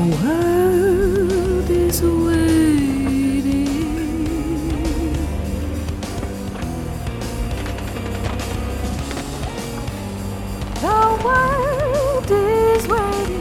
world is waiting. The world is waiting.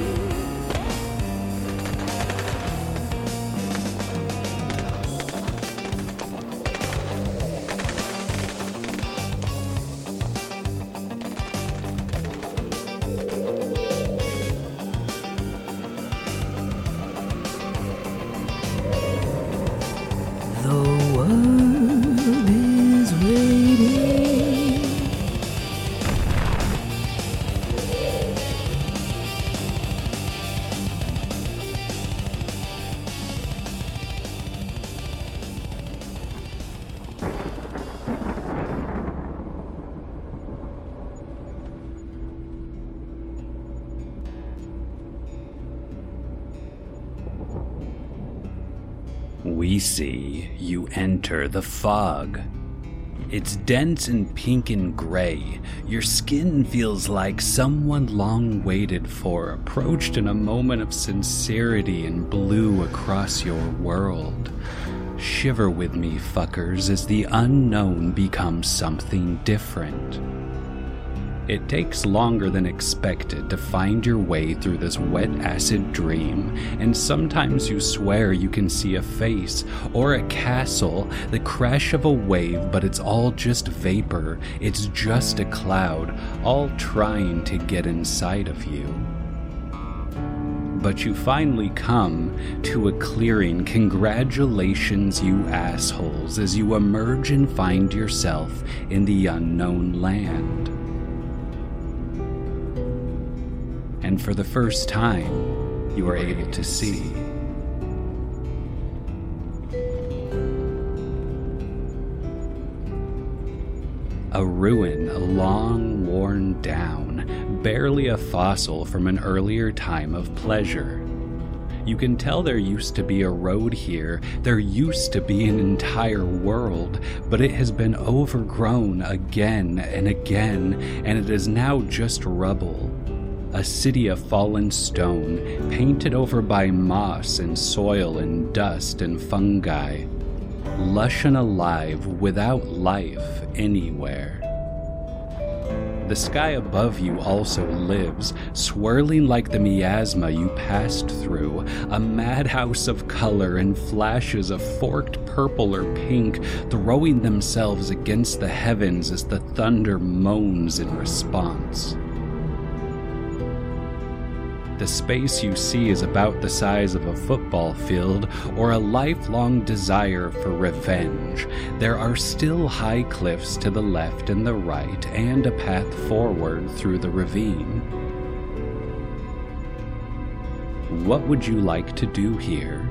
We see you enter the fog. It's dense and pink and gray. Your skin feels like someone long waited for approached in a moment of sincerity and blew across your world. Shiver with me, fuckers, as the unknown becomes something different. It takes longer than expected to find your way through this wet acid dream, and sometimes you swear you can see a face or a castle, the crash of a wave, but it's all just vapor, it's just a cloud, all trying to get inside of you. But you finally come to a clearing. Congratulations, you assholes, as you emerge and find yourself in the unknown land. And for the first time, you are able to see. A ruin, long worn down, barely a fossil from an earlier time of pleasure. You can tell there used to be a road here, there used to be an entire world, but it has been overgrown again and again, and it is now just rubble. A city of fallen stone, painted over by moss and soil and dust and fungi. Lush and alive, without life anywhere. The sky above you also lives, swirling like the miasma you passed through, a madhouse of color and flashes of forked purple or pink, throwing themselves against the heavens as the thunder moans in response. The space you see is about the size of a football field or a lifelong desire for revenge. There are still high cliffs to the left and the right, and a path forward through the ravine. What would you like to do here?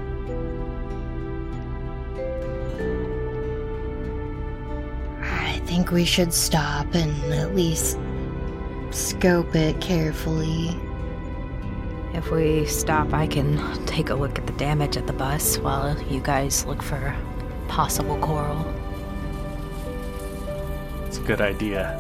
I think we should stop and at least scope it carefully. If we stop, I can take a look at the damage at the bus while you guys look for possible coral. It's a good idea.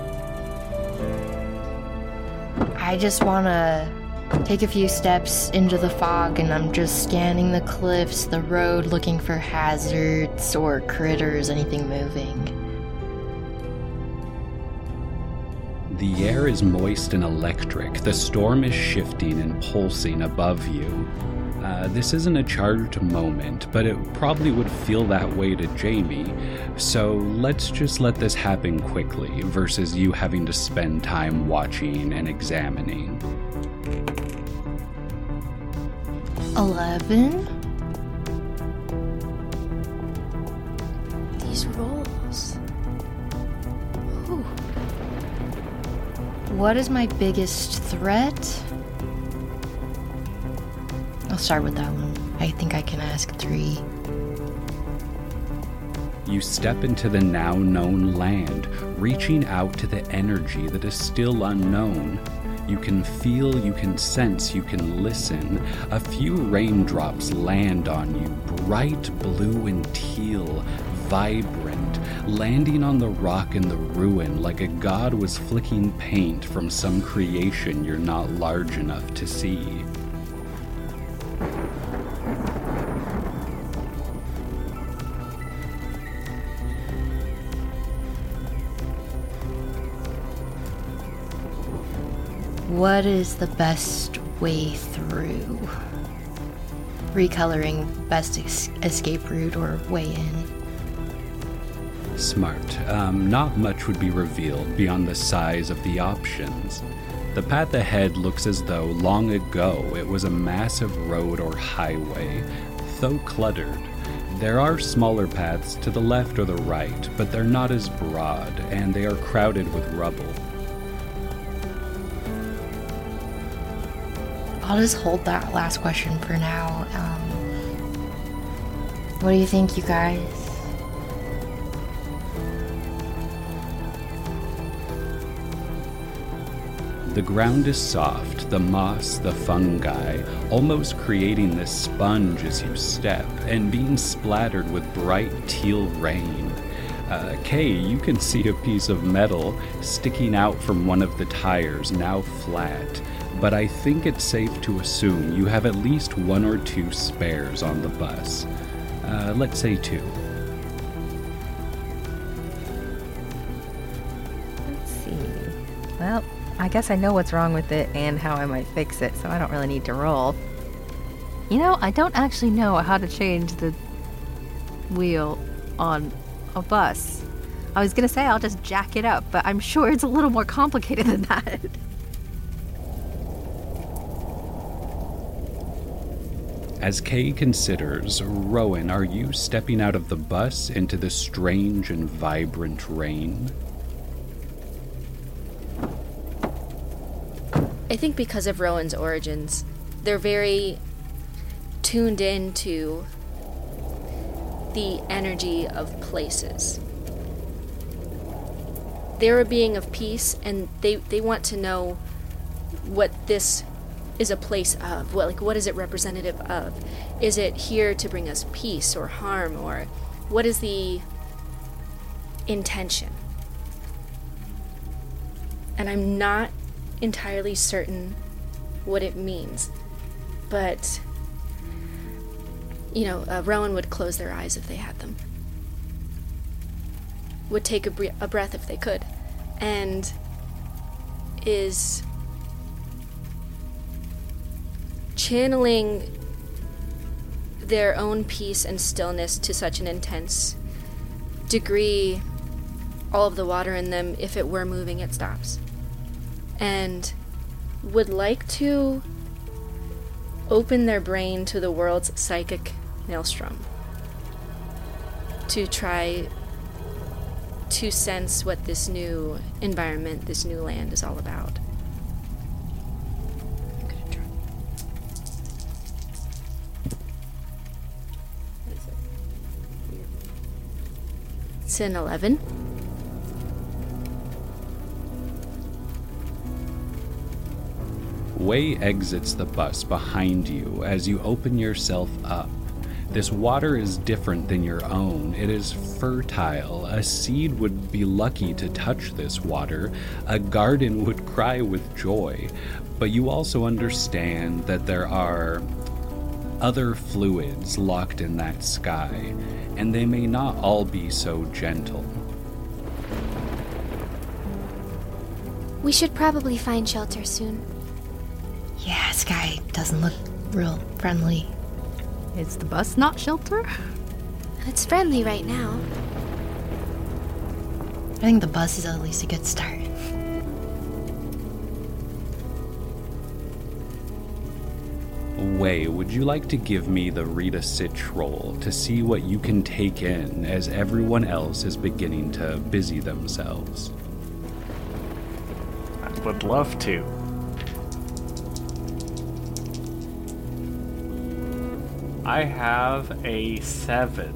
I just want to take a few steps into the fog, and I'm just scanning the cliffs, the road, looking for hazards or critters, anything moving. The air is moist and electric. The storm is shifting and pulsing above you. This isn't a charged moment, but it probably would feel that way to Jamie, so let's just let this happen quickly versus you having to spend time watching and examining. 11? These rolls. Ooh. What is my biggest threat? I'll start with that one. I think I can ask 3. You step into the now known land, reaching out to the energy that is still unknown. You can feel, you can sense, you can listen. A few raindrops land on you, bright blue and teal, vibrant, landing on the rock in the ruin like a god was flicking paint from some creation you're not large enough to see. what is the best way through? Recoloring best escape route or way in? Smart. Not much would be revealed beyond the size of the options. The path ahead looks as though long ago it was a massive road or highway, though cluttered. There are smaller paths to the left or the right, but they're not as broad, and they are crowded with rubble. I'll just hold that last question for now. What do you think, you guys? The ground is soft, the moss, the fungi, almost creating this sponge as you step, and being splattered with bright teal rain. Kay, you can see a piece of metal sticking out from one of the tires, now flat, but I think it's safe to assume you have at least 1 or 2 spares on the bus. Let's say 2. Let's see. Well, I guess I know what's wrong with it and how I might fix it, so I don't really need to roll. You know, I don't actually know how to change the wheel on a bus. I was gonna say I'll just jack it up, but I'm sure it's a little more complicated than that. As Kay considers, Rowan, are you stepping out of the bus into the strange and vibrant rain? I think because of Rowan's origins, they're very tuned into the energy of places. They're a being of peace, and they want to know what this is a place of. What is it representative of? Is it here to bring us peace or harm, or what is the intention? And I'm not entirely certain what it means, but Rowan would close their eyes if they had them, would take a breath if they could, and is channeling their own peace and stillness to such an intense degree. All of the water in them, if it were moving, it stops, and would like to open their brain to the world's psychic maelstrom to try to sense what this new environment, this new land is all about. I'm gonna try. What is it? It's an 11. Way exits the bus behind you as you open yourself up. This water is different than your own. It is fertile. A seed would be lucky to touch this water. A garden would cry with joy. But you also understand that there are other fluids locked in that sky, and they may not all be so gentle. We should probably find shelter soon. Yeah, Sky doesn't look real friendly. Is the bus not shelter? It's friendly right now. I think the bus is at least a good start. Way, would you like to give me the read a sitch roll to see what you can take in as everyone else is beginning to busy themselves? I would love to. I have a 7.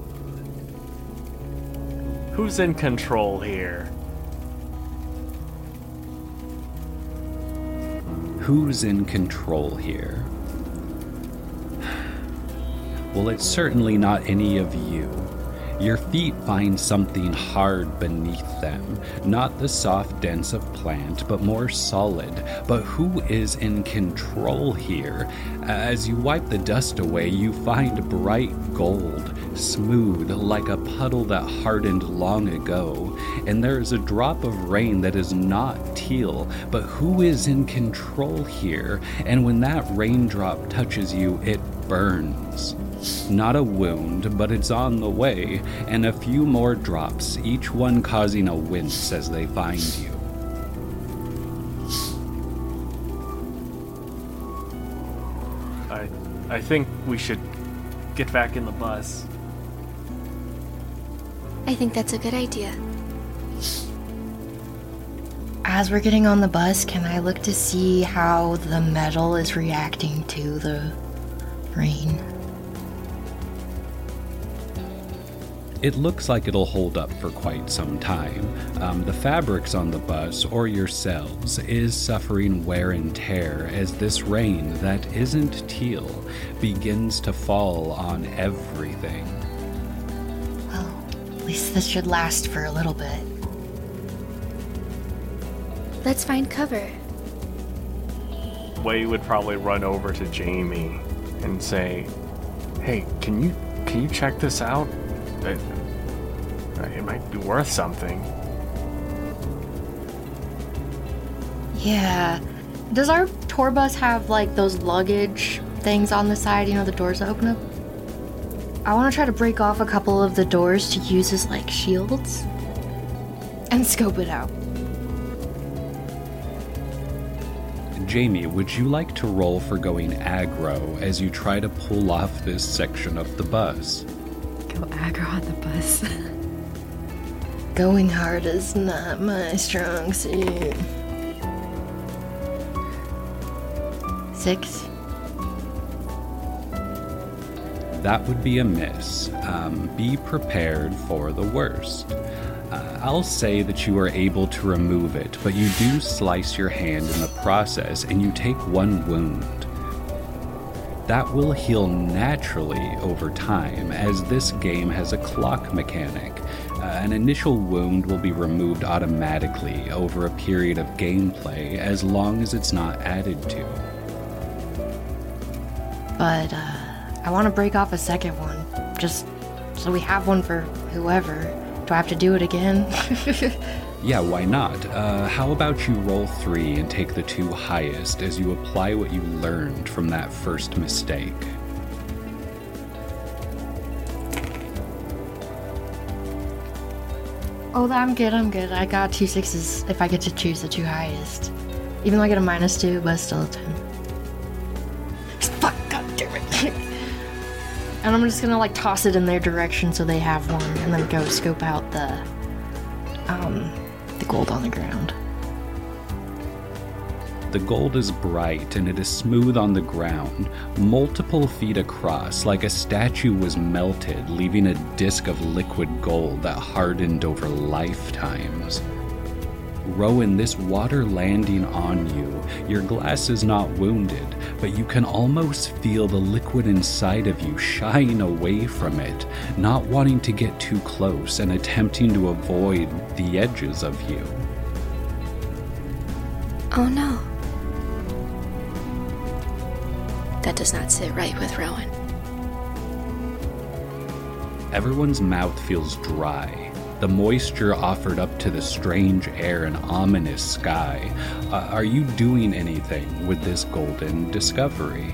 Who's in control here? Who's in control here? Well, it's certainly not any of you. Your feet find something hard beneath them, not the soft dents of plant, but more solid. But who is in control here? As you wipe the dust away, you find bright gold, smooth like a puddle that hardened long ago, and there is a drop of rain that is not teal, but who is in control here? And when that raindrop touches you, it burns. Not a wound, but it's on the way, and a few more drops, each one causing a wince as they find you. I think we should get back in the bus. I think that's a good idea. As we're getting on the bus, can I look to see how the metal is reacting to the rain? It looks like it'll hold up for quite some time. The fabrics on the bus, or yourselves, is suffering wear and tear as this rain that isn't teal begins to fall on everything. Well, at least this should last for a little bit. Let's find cover. Wei would probably run over to Jamie and say, "Hey, can you check this out? It might be worth something." Yeah. Does our tour bus have like those luggage things on the side, the doors that open up? I want to try to break off a couple of the doors to use as like shields and scope it out. Jamie, would you like to roll for going aggro as you try to pull off this section of the bus? Go aggro on the bus. Going hard is not my strong suit. 6. That would be a miss. Be prepared for the worst. I'll say that you are able to remove it, but you do slice your hand in the process and you take 1 wound. That will heal naturally over time, as this game has a clock mechanic. An initial wound will be removed automatically over a period of gameplay as long as it's not added to. But I want to break off a second one, just so we have one for whoever. Do I have to do it again? Yeah, why not? How about you roll 3 and take the 2 highest as you apply what you learned from that first mistake. Oh, I'm good. I got 2 6s if I get to choose the 2 highest. Even though I get a -2, but still a 10. Fuck, god damn it. And I'm just gonna like toss it in their direction so they have one, and then go scope out the gold on the ground. The gold is bright and it is smooth on the ground, multiple feet across, like a statue was melted, leaving a disc of liquid gold that hardened over lifetimes. Rowan, this water landing on you, your glass is not wounded, but you can almost feel the liquid inside of you shying away from it, not wanting to get too close and attempting to avoid the edges of you. Oh no. That does not sit right with Rowan. Everyone's mouth feels dry. The moisture offered up to the strange air and ominous sky. Are you doing anything with this golden discovery?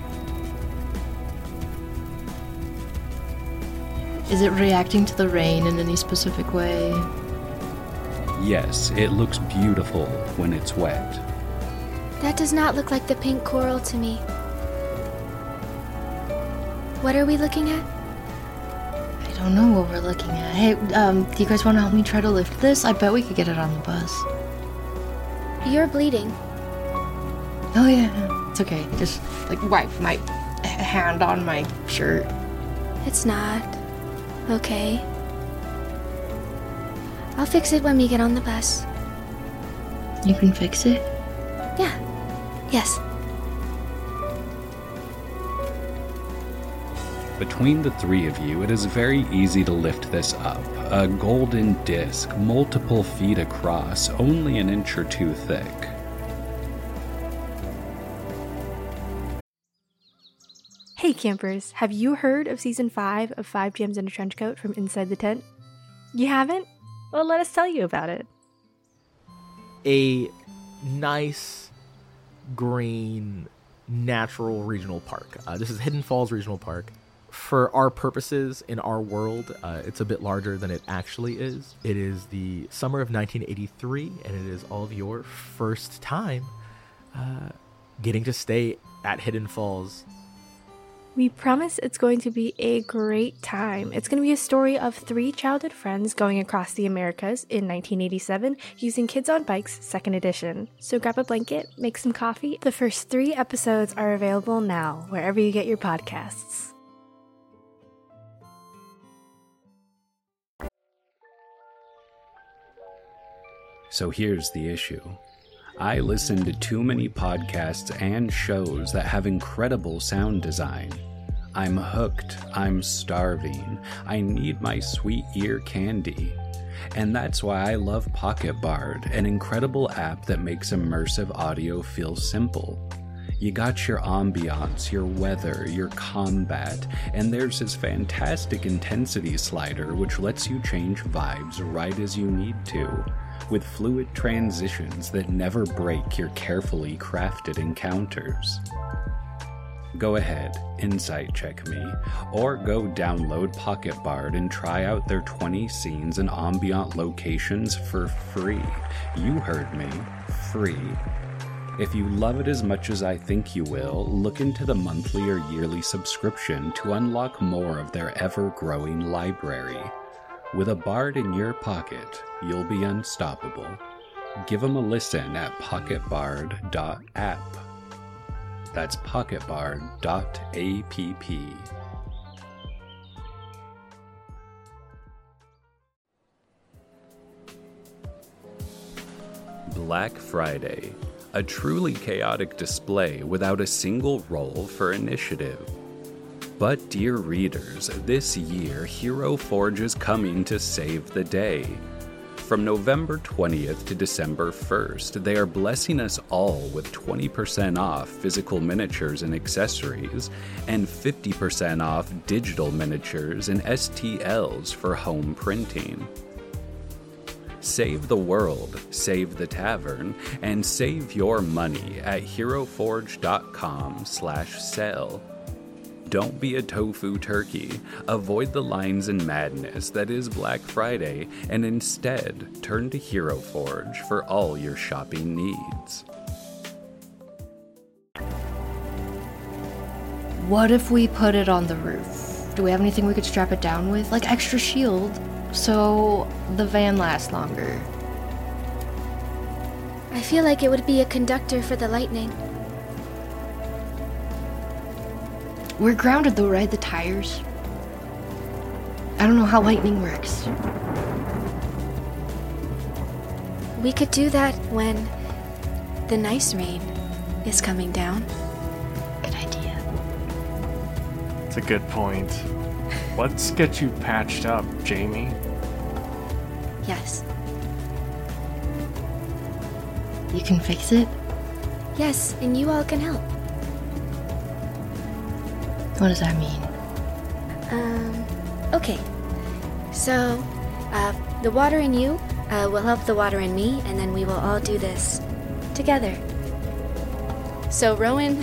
Is it reacting to the rain in any specific way? Yes, it looks beautiful when it's wet. That does not look like the pink coral to me. What are we looking at? I don't know what we're looking at. Hey, do you guys want to help me try to lift this? I bet we could get it on the bus. You're bleeding. Oh yeah, it's okay. Just like wipe my hand on my shirt. It's not. Okay. I'll fix it when we get on the bus. You can fix it? Yeah. Yes. Between the 3 of you, it is very easy to lift this up. A golden disc, multiple feet across, only an inch or 2 thick. Hey, Hey campers, have you heard of Season 5 of 5 Gems in a Trench Coat from Inside the Tent? You haven't? Well, let us tell you about it. A nice, green, natural regional park. This is Hidden Falls Regional Park. For our purposes in our world, it's a bit larger than it actually is. It is the summer of 1983, and it is all of your first time getting to stay at Hidden Falls. We promise it's going to be a great time. It's going to be a story of 3 childhood friends going across the Americas in 1987 using Kids on Bikes 2nd edition. So grab a blanket, make some coffee. The first 3 episodes are available now, wherever you get your podcasts. So here's the issue. I listen to too many podcasts and shows that have incredible sound design. I'm hooked. I'm starving. I need my sweet ear candy. And that's why I love Pocket Bard, an incredible app that makes immersive audio feel simple. You got your ambiance, your weather, your combat, and there's this fantastic intensity slider which lets you change vibes right as you need to, with fluid transitions that never break your carefully crafted encounters. Go ahead, insight check me, or go download Pocket Bard and try out their 20 scenes and ambient locations for free. You heard me, free. If you love it as much as I think you will, look into the monthly or yearly subscription to unlock more of their ever-growing library. With a bard in your pocket, you'll be unstoppable. Give them a listen at pocketbard.app. That's pocketbard.app. Black Friday, a truly chaotic display without a single roll for initiative. But dear readers, this year Hero Forge is coming to save the day. From November 20th to December 1st, they are blessing us all with 20% off physical miniatures and accessories, and 50% off digital miniatures and STLs for home printing. Save the world, save the tavern, and save your money at heroforge.com/sale. Don't be a tofu turkey. Avoid the lines and madness that is Black Friday, and instead turn to Hero Forge for all your shopping needs. What if we put it on the roof? Do we have anything we could strap it down with? Like extra shield, so the van lasts longer. I feel like it would be a conductor for the lightning. We're grounded though, right? The tires? I don't know how lightning works. We could do that when the nice rain is coming down. Good idea. It's a good point. Let's get you patched up, Jamie. Yes. You can fix it? Yes, and you all can help. What does that mean? Okay. So, the water in you will help the water in me, and then we will all do this together. So Rowan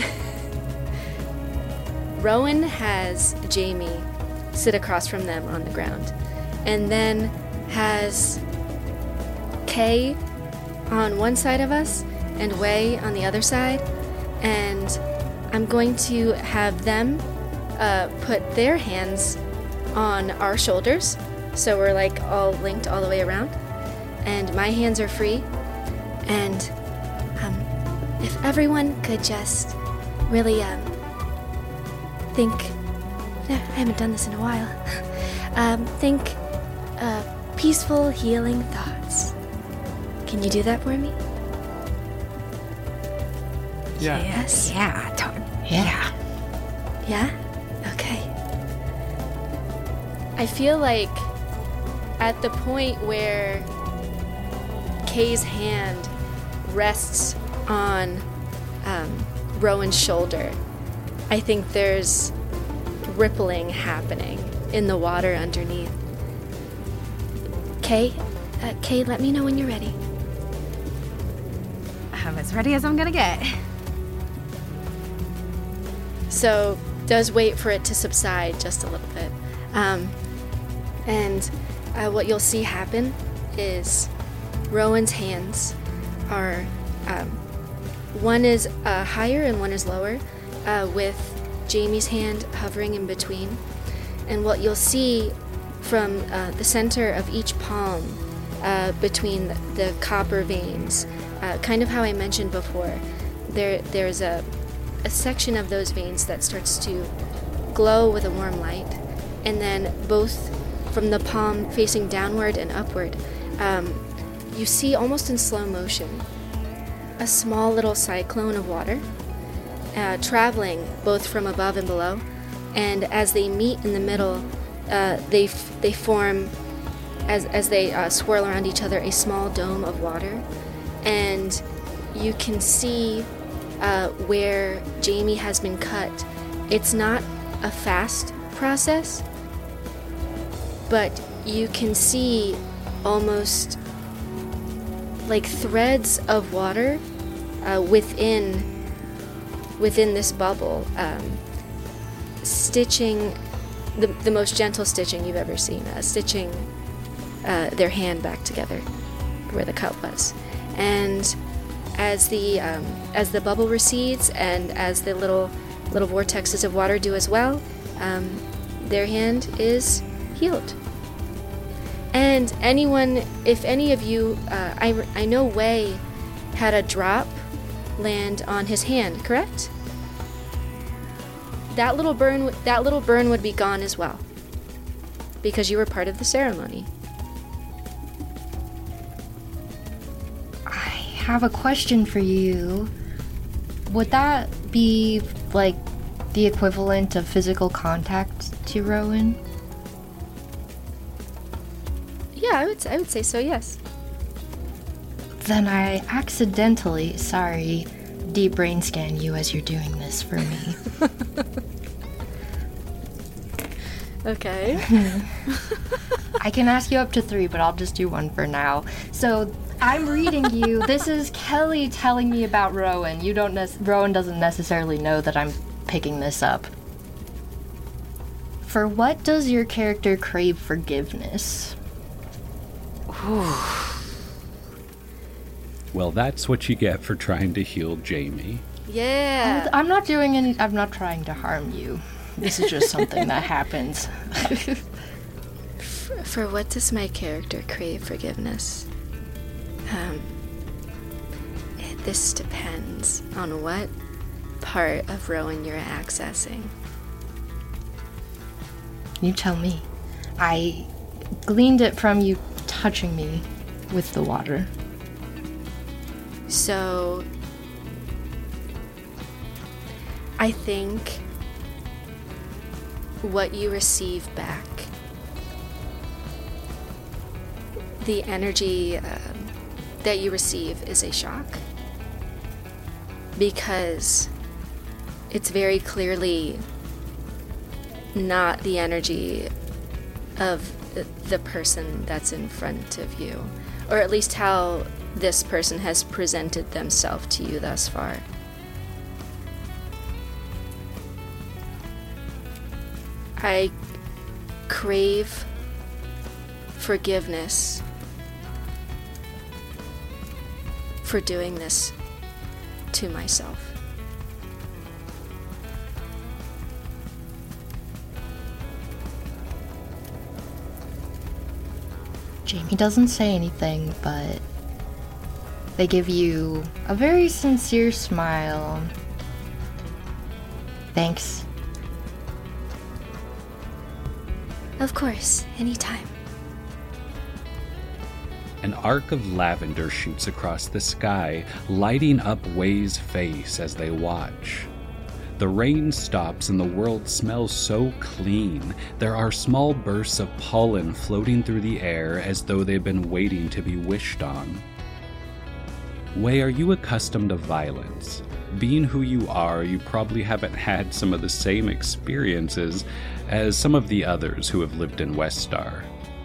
has Jamie sit across from them on the ground, and then has Kay on one side of us and Wei on the other side, and I'm going to have them put their hands on our shoulders, so we're like all linked all the way around, and my hands are free, and if everyone could just really think, I haven't done this in a while, think peaceful, healing thoughts. Can you do that for me? Yeah. Yes. Yeah. Yeah. Yeah? Okay. I feel like at the point where Kay's hand rests on Rowan's shoulder, I think there's rippling happening in the water underneath. Kay, let me know when you're ready. I'm as ready as I'm gonna get. So does wait for it to subside just a little bit. And what you'll see happen is Rowan's hands are, one is higher and one is lower, with Jamie's hand hovering in between. And what you'll see from the center of each palm, between the copper veins, kind of how I mentioned before, there's a section of those veins that starts to glow with a warm light, and then both from the palm facing downward and upward, you see almost in slow motion a small little cyclone of water traveling both from above and below, and as they meet in the middle, they form, as they swirl around each other, a small dome of water. And you can see where Jamie has been cut. It's not a fast process, but you can see almost like threads of water within this bubble, stitching the most gentle stitching you've ever seen, stitching their hand back together where the cut was. And as the bubble recedes, and as the little vortexes of water do as well, their hand is healed. And if any of you, I know Wei had a drop land on his hand, correct? That little burn would be gone as well, because you were part of the ceremony. I have a question for you. Would that be like the equivalent of physical contact to Rowan? Yeah, I would say so, yes. Then I accidentally, deep brain scan you as you're doing this for me. Okay. I can ask you up to 3, but I'll just do 1 for now. So I'm reading you. This is Kelly telling me about Rowan. Rowan doesn't necessarily know that I'm picking this up. For what does your character crave forgiveness? Well, that's what you get for trying to heal Jamie. Yeah. I'm not trying to harm you. This is just something that happens. For what does my character crave forgiveness? This depends on what part of Rowan you're accessing. You tell me. I gleaned it from you touching me with the water. So, I think what you receive back, the energy that you receive, is a shock, because it's very clearly not the energy of the person that's in front of you, or at least how this person has presented themselves to you thus far. I crave forgiveness for doing this to myself. Jamie doesn't say anything, but they give you a very sincere smile. Thanks. Of course, anytime. An arc of lavender shoots across the sky, lighting up Wei's face as they watch. The rain stops and the world smells so clean. There are small bursts of pollen floating through the air as though they've been waiting to be wished on. Wei, are you accustomed to violence? Being who you are, you probably haven't had some of the same experiences as some of the others who have lived in Westar.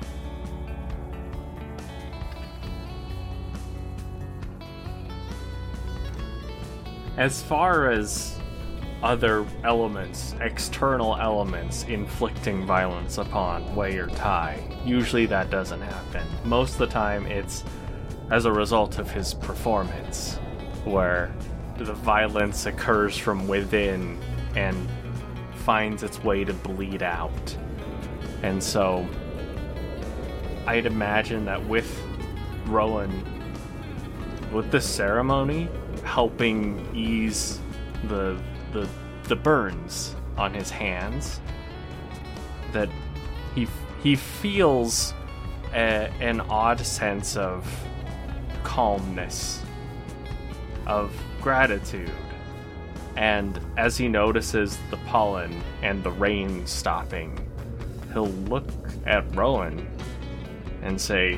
As far as other elements, external elements inflicting violence upon Wei or Tai, usually that doesn't happen. Most of the time it's as a result of his performance, where the violence occurs from within and finds its way to bleed out. And so I'd imagine that with Rowan, with this ceremony helping ease the burns on his hands, that he feels an odd sense of calmness, of gratitude. And as he notices the pollen and the rain stopping, he'll look at Rowan and say,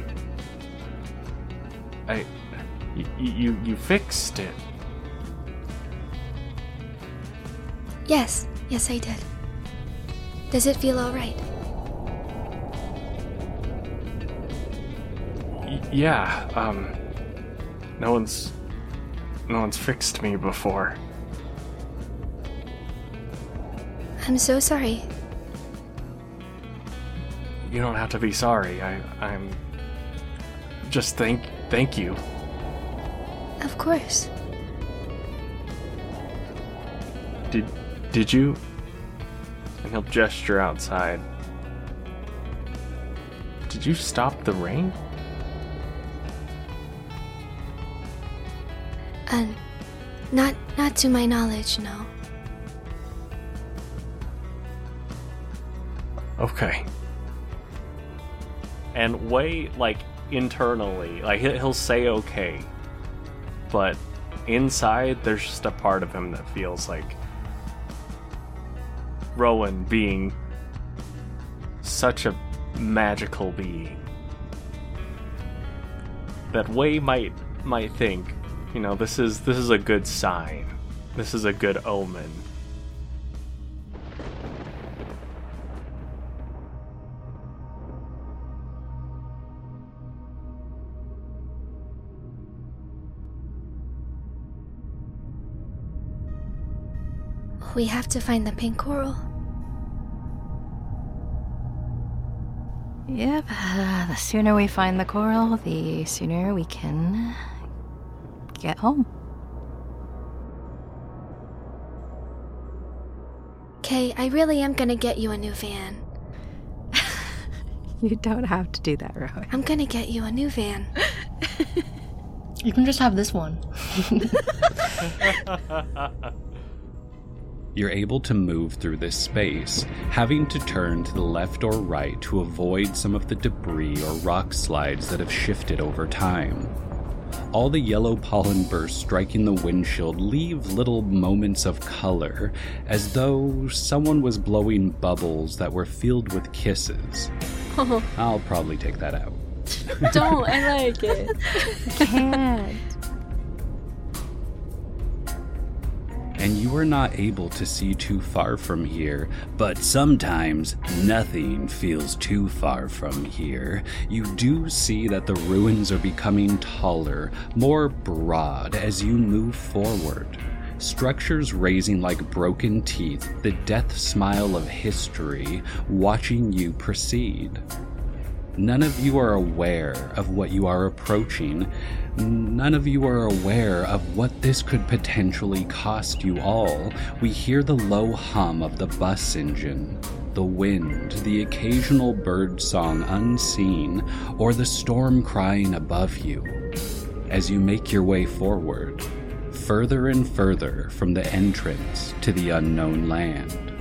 You fixed it. Yes, I did. Does it feel alright? Yeah, no one's fixed me before. I'm so sorry. You don't have to be sorry. I'm just thank you. Of course. Did you? And he'll gesture outside. Did you stop the rain? Not to my knowledge, no. Okay. And Wei, internally, he'll say okay, but inside there's just a part of him that feels like Rowan being such a magical being that Wei might think, this is a good sign. This is a good omen. We have to find the pink coral. Yep, the sooner we find the coral, the sooner we can get home. Kay, I really am gonna get you a new van. You don't have to do that, Rowan. I'm gonna get you a new van. You can just have this one. You're able to move through this space, having to turn to the left or right to avoid some of the debris or rock slides that have shifted over time. All the yellow pollen bursts striking the windshield leave little moments of color, as though someone was blowing bubbles that were filled with kisses. I'll probably take that out. Don't, I like it. Can't. And you are not able to see too far from here, but sometimes nothing feels too far from here. You do see that the ruins are becoming taller, more broad as you move forward. Structures raising like broken teeth, the death smile of history, watching you proceed. None of you are aware of what you are approaching. None of you are aware of what this could potentially cost you all. We hear the low hum of the bus engine, the wind, the occasional bird song unseen, or the storm crying above you. As you make your way forward, further and further from the entrance to the unknown land.